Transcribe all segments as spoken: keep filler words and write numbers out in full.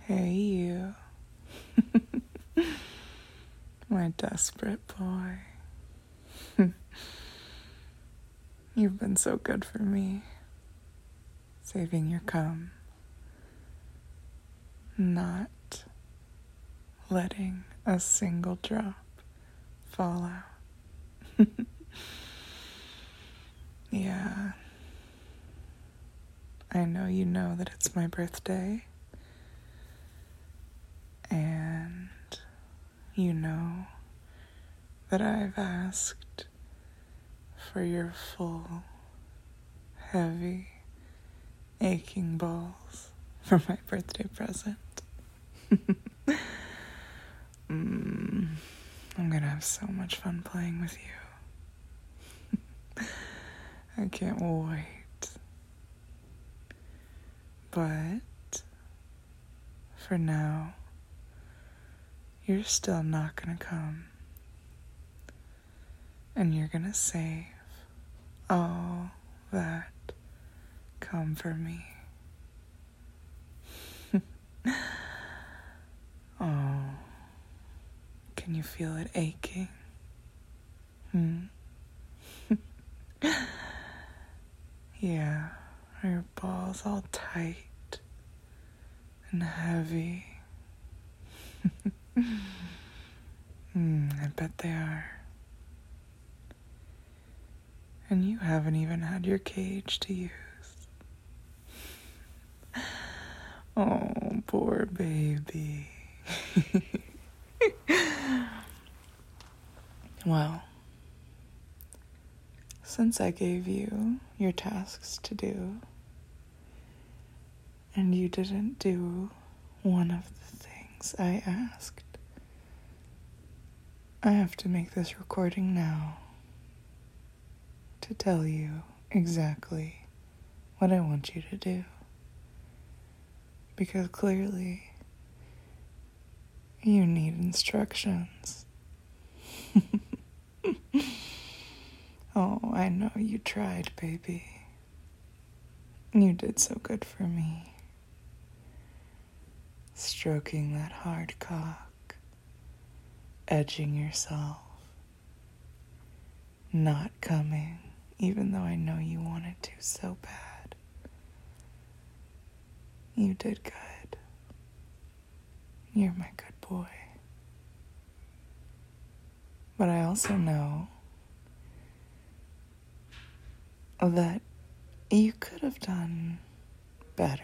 Hey, you. My desperate boy. You've been so good for me. Saving your cum. Not letting a single drop fall out. Yeah. I know you know that it's my birthday. And you know that I've asked for your full, heavy, aching balls for my birthday present. mm, I'm gonna have so much fun playing with you. I can't wait. But for now, you're still not gonna come. And you're gonna save all that come for me. Oh, can you feel it aching? Hmm? Yeah, are your balls all tight and heavy? Hmm, I bet they are. And you haven't even had your cage to use. Oh, poor baby. Well, since I gave you your tasks to do, and you didn't do one of the things I asked, I have to make this recording now to tell you exactly what I want you to do. Because clearly, you need instructions. Oh, I know you tried, baby. You did so good for me. Stroking that hard cock, edging yourself, not coming, even though I know you wanted to so bad. You did good. You're my good boy. But I also know that you could have done better.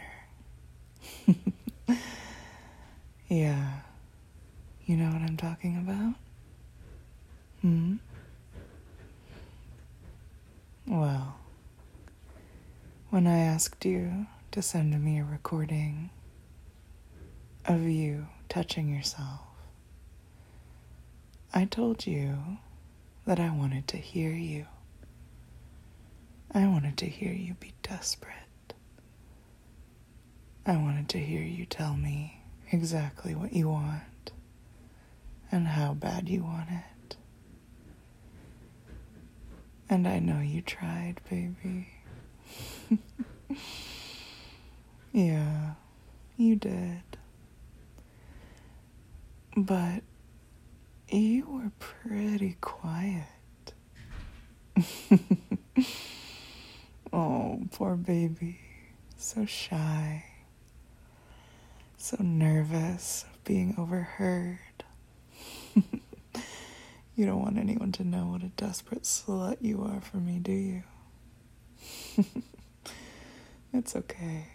Yeah. You know what I'm talking about? Hmm? Well, when I asked you to send me a recording of you touching yourself, I told you that I wanted to hear you. I wanted to hear you be desperate. I wanted to hear you tell me exactly what you want and how bad you want it. And I know you tried, baby. Yeah, you did. But you were pretty quiet. Oh, poor baby. So shy. So nervous of being overheard. You don't want anyone to know what a desperate slut you are for me, do you? It's okay.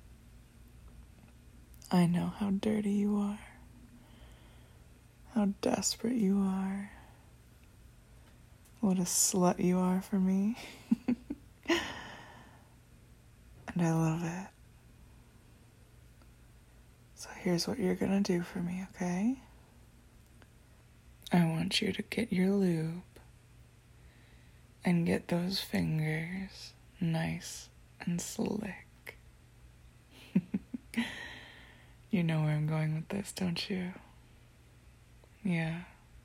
I know how dirty you are. How desperate you are. What a slut you are for me. And I love it. So here's what you're gonna do for me, okay? I want you to get your lube and get those fingers nice and slick. You know where I'm going with this, don't you? Yeah.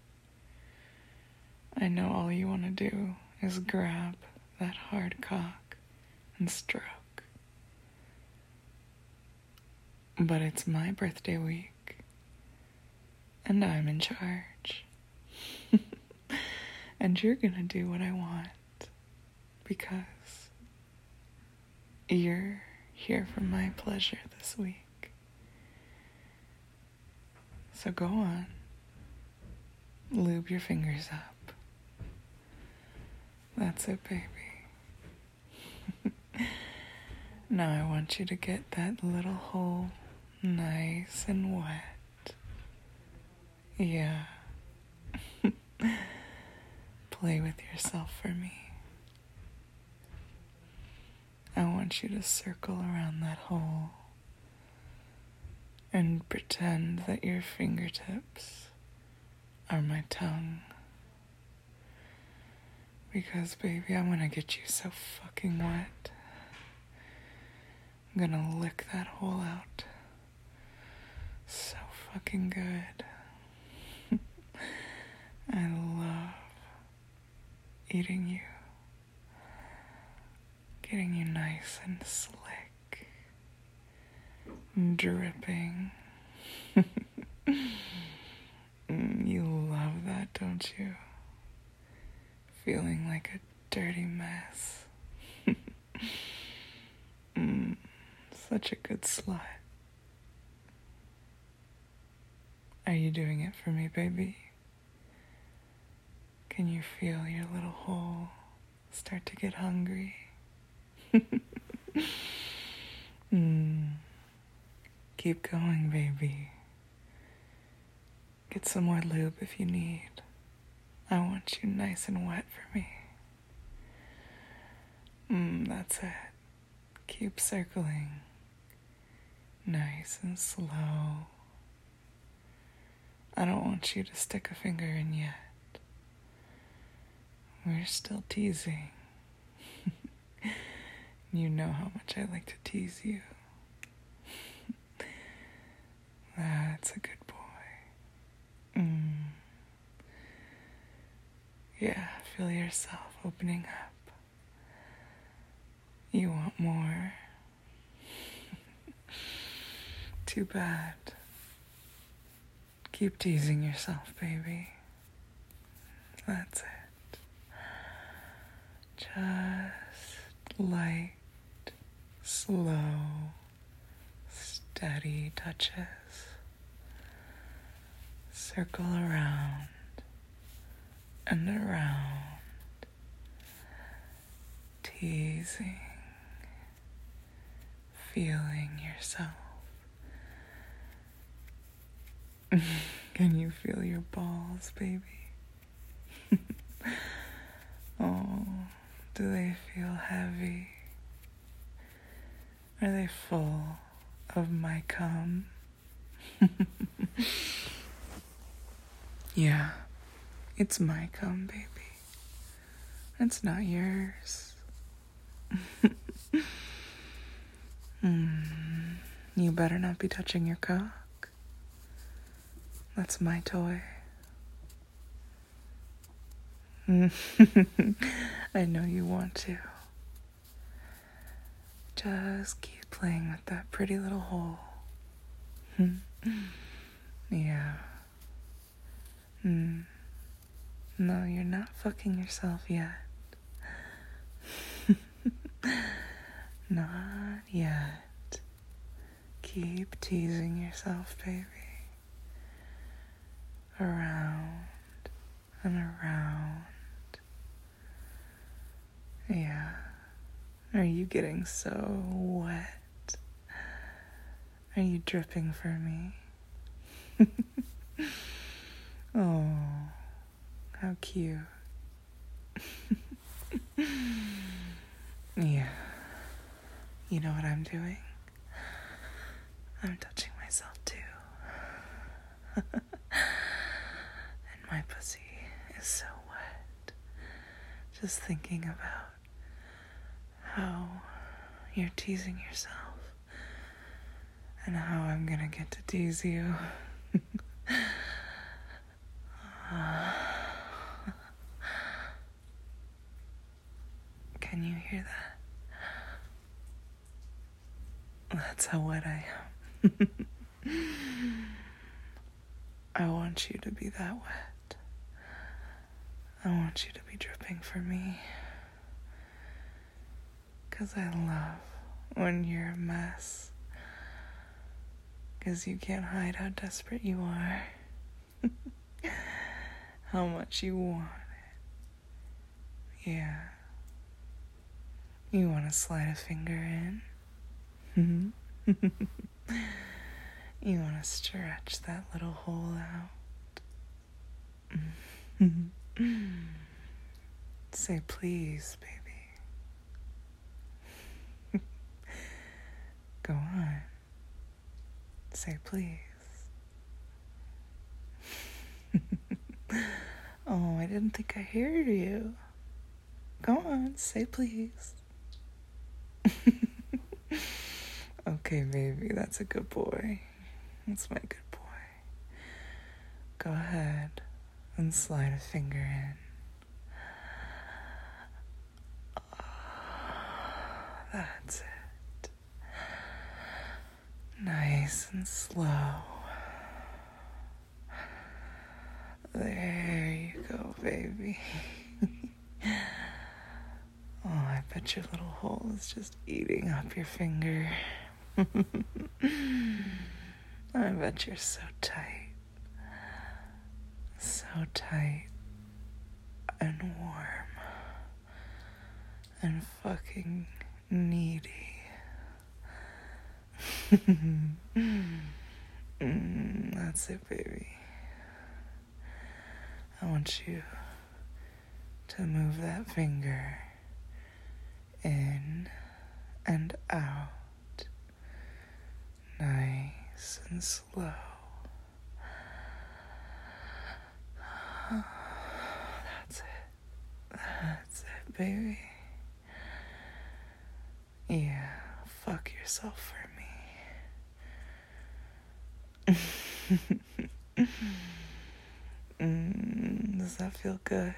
I know all you want to do is grab that hard cock and stroke. But it's my birthday week, and I'm in charge. And you're gonna do what I want, because you're here for my pleasure this week. So go on, lube your fingers up. That's it, baby. Now I want you to get that little hole nice and wet. Yeah. Play with yourself for me. I want you to circle around that hole and pretend that your fingertips are my tongue. Because, baby, I want to get you so fucking wet. I'm gonna lick that hole out so fucking good. I love eating you, getting you nice and slick, dripping. You love that, don't you? Feeling like a dirty mess. mm, such a good slut. Are you doing it for me, baby? Can you feel your little hole start to get hungry? mm. Keep going, baby. Get some more lube if you need. I want you nice and wet for me. Mm, that's it. Keep circling. Nice and slow. I don't want you to stick a finger in yet. We're still teasing. You know how much I like to tease you. That's a good boy. Mm. Yeah, feel yourself opening up. You want more? Too bad. Keep teasing yourself, baby. That's it. Just light, slow, steady touches. Circle around and around, teasing, feeling yourself. Can you feel your balls, baby? Oh, do they feel heavy? Are they full of my cum? Yeah, it's my cum, baby. It's not yours. mm, you better not be touching your cock. That's my toy. I know you want to. Just keep playing with that pretty little hole. Yeah. Mm. No, you're not fucking yourself yet. Not yet. Keep teasing yourself, baby. Around and around. Yeah. Are you getting so wet? Are you dripping for me? Oh, how cute. Yeah. You know what I'm doing? I'm touching myself too. And my pussy is so wet. Just thinking about how you're teasing yourself and how I'm gonna get to tease you. Can you hear that? That's how wet I am. I want you to be that wet. I want you to be dripping for me. 'Cause I love when you're a mess. 'Cause you can't hide how desperate you are. How much you want it. Yeah. You want to slide a finger in. You want to stretch that little hole out. Say please, baby. Go on. Say please. Oh, I didn't think I heard you. Go on, say please. Okay, baby, that's a good boy. That's my good boy. Go ahead and slide a finger in. That's it. Nice and slow. There you go, baby. Oh, I bet your little hole is just eating up your finger. I bet you're so tight. So tight and warm and fucking needy. mm, that's it, baby. I want you to move that finger in and out, nice and slow. That's it. That's it, baby. Yeah, fuck yourself for me. mm, does that feel good?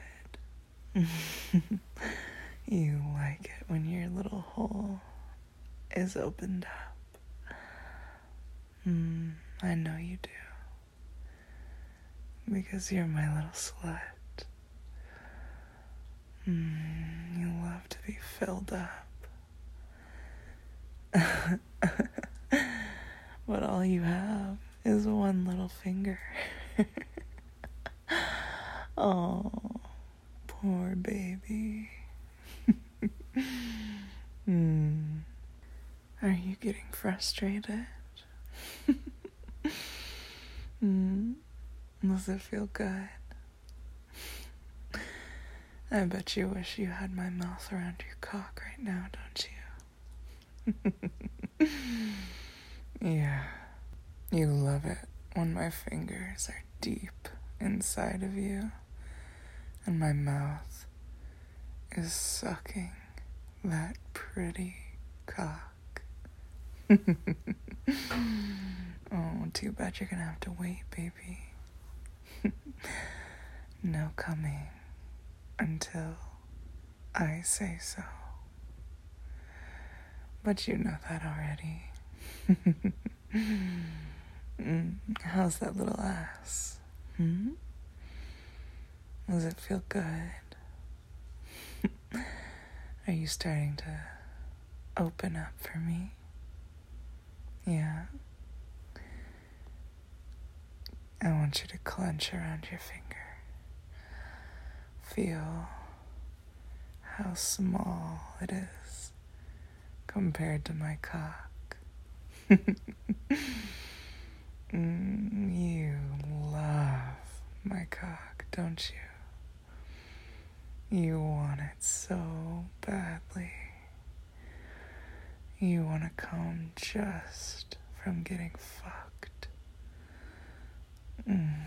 You like it when your little hole is opened up. Mm, I know you do. Because you're my little slut. Mm, you love to be filled up. But all you have is one little finger. Oh, poor baby. mm. Are you getting frustrated? mm. Does it feel good? I bet you wish you had my mouth around your cock right now, don't you? Yeah. You love it when my fingers are deep inside of you and my mouth is sucking that pretty cock. Oh, too bad you're gonna have to wait, baby. No coming until I say so. But you know that already. mm, how's that little ass? Hmm? Does it feel good? Are you starting to open up for me? Yeah. I want you to clench around your finger. Feel how small it is compared to my cock. mm, you love my cock, don't you? You want it so badly. You want to come just from getting fucked. Mm.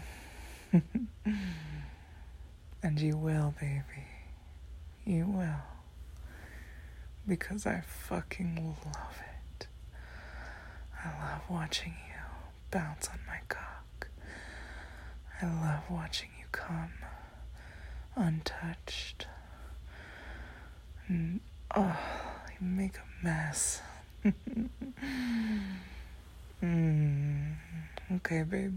And you will, baby. You will. Because I fucking love it. I love watching you bounce on my cock. I love watching you come untouched. And, oh, you make a mess. Mm. Okay, baby.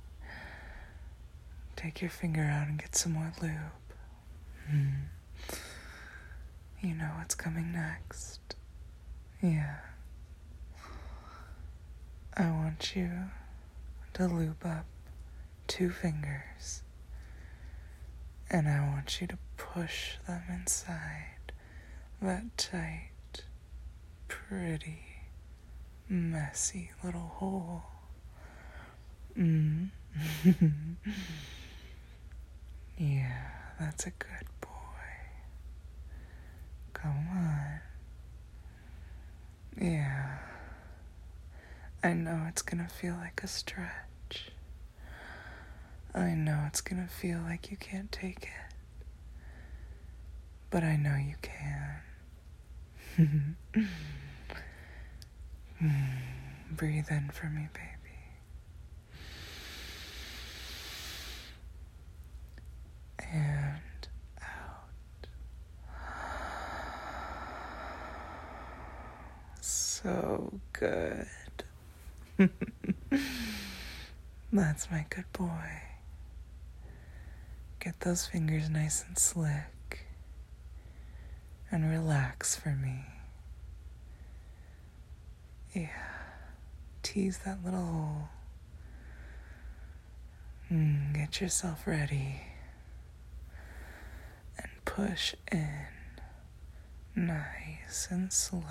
Take your finger out and get some more lube. Mm. You know what's coming next. Yeah. I want you to lube up two fingers. And I want you to push them inside that tight, pretty, messy little hole. Mm. Yeah, that's a good boy. Come on. Yeah. I know it's gonna feel like a stretch. I know it's gonna feel like you can't take it. But I know you can. Breathe in for me, baby. And out. So good. That's my good boy. Get those fingers nice and slick. And relax for me. Yeah. Tease that little hole. Mm, get yourself ready. And push in. Nice and slow.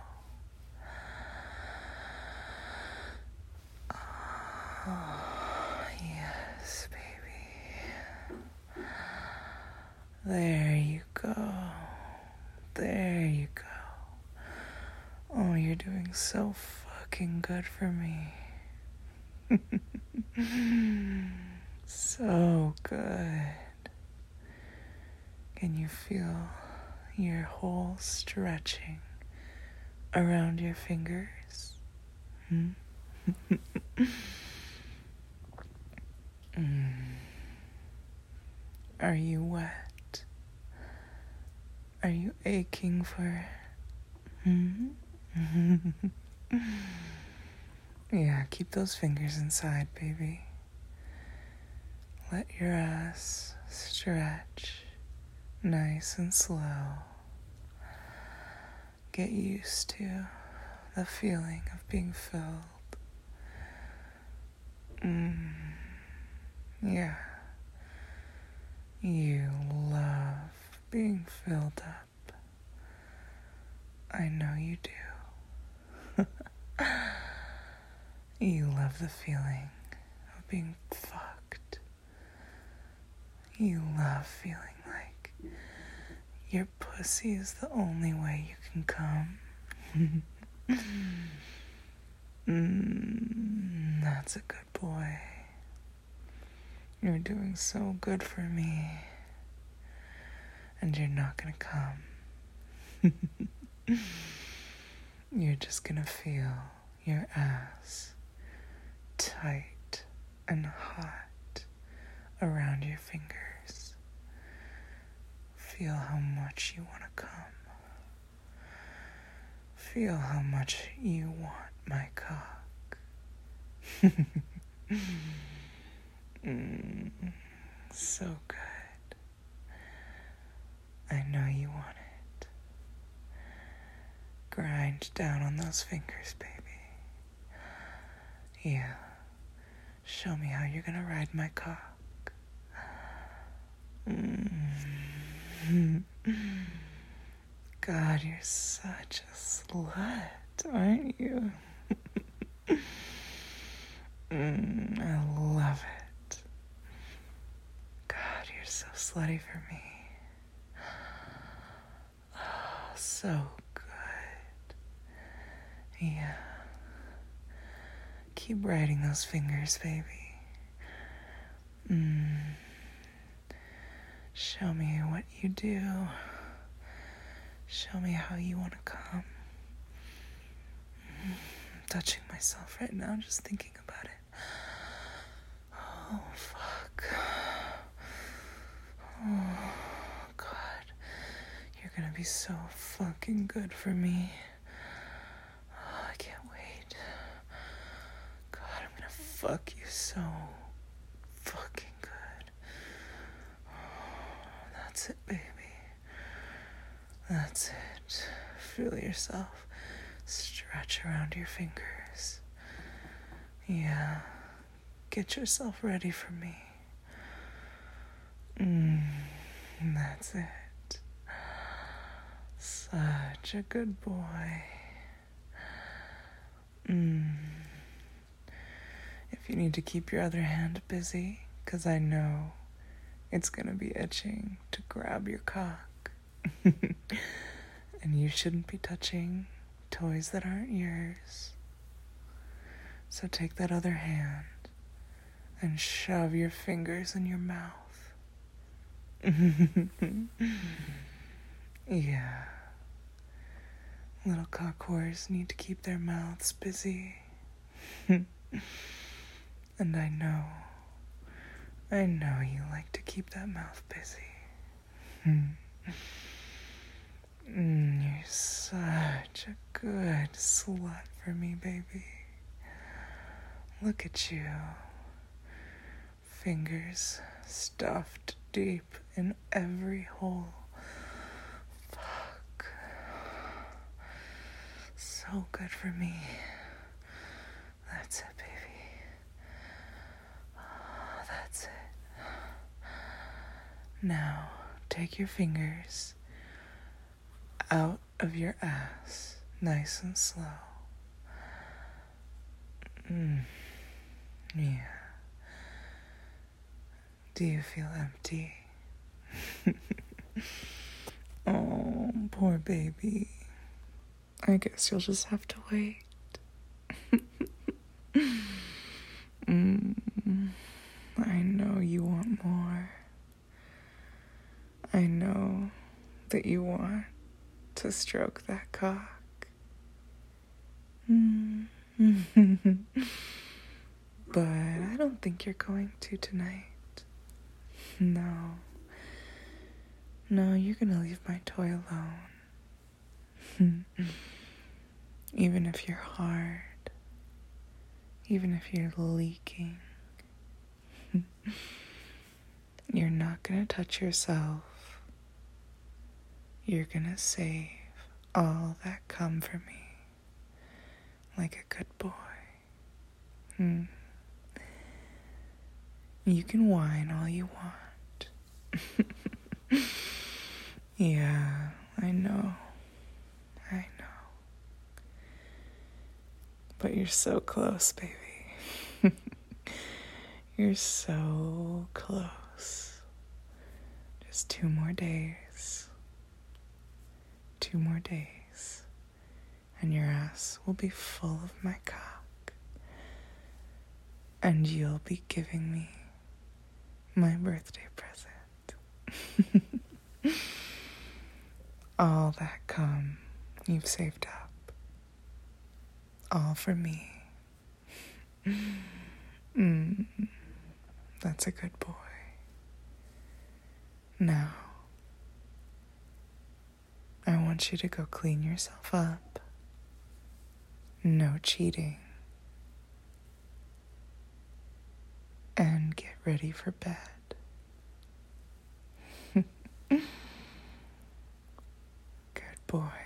Oh, yes, baby. There you go. There you go. Oh, you're doing so fucking good for me. So good. Can you feel your whole stretching around your fingers? Hmm? mm. Are you wet? Are you aching for it? Hmm? Yeah, keep those fingers inside, baby. Let your ass stretch nice and slow. Get used to the feeling of being filled. Mm. Yeah. You love being filled up. I know you do. You love the feeling of being fucked. You love feeling like your pussy is the only way you can come. mm, that's a good boy. You're doing so good for me. And you're not gonna come. You're just gonna feel your ass tight and hot around your fingers. Feel how much you want to come. Feel how much you want my cock. mm, so good. I know you want it. Grind down on those fingers, baby. Yeah. Show me how you're gonna ride my cock. Mm. God, you're such a slut, aren't you? mm, I love it. God, you're so slutty for me. Oh, so good. Yeah. Keep riding those fingers, baby. Mm. Show me what you do. Show me how you want to come. Mm. I'm touching myself right now, just thinking about it. Oh, fuck. Oh, God. You're gonna be so fucking good for me. Oh, I can't wait. fuck you so fucking good. That's it, baby. That's it. Feel yourself stretch around your fingers. Yeah. Get yourself ready for me. Mm, that's it. Such a good boy. Mm. If you need to keep your other hand busy, 'cause I know it's gonna be itching to grab your cock. And you shouldn't be touching toys that aren't yours. So take that other hand and shove your fingers in your mouth. Yeah. Little cock whores need to keep their mouths busy. And I know, I know you like to keep that mouth busy. Mm, you're such a good slut for me, baby. Look at you. Fingers stuffed deep in every hole. Fuck. So good for me. That's it, baby. Oh, that's it. Now, take your fingers out of your ass, nice and slow. Mm. Yeah. Do you feel empty? Oh, poor baby. I guess you'll just have to wait. mm. I know you want more. I know that you want to stroke that cock. Mm. But I don't think you're going to tonight. No. No, you're gonna leave my toy alone. Even if you're hard. Even if you're leaking. You're not gonna touch yourself. You're gonna save all that cum for me. Like a good boy. Hmm. You can whine all you want. Yeah, I know. I know. But you're so close, baby. You're so close. Just two more days. Two more days. And your ass will be full of my cock. And you'll be giving me my birthday present. All that cum you've saved up. All for me. Mm, that's a good boy. Now, I want you to go clean yourself up. No cheating. And get ready for bed. Good boy.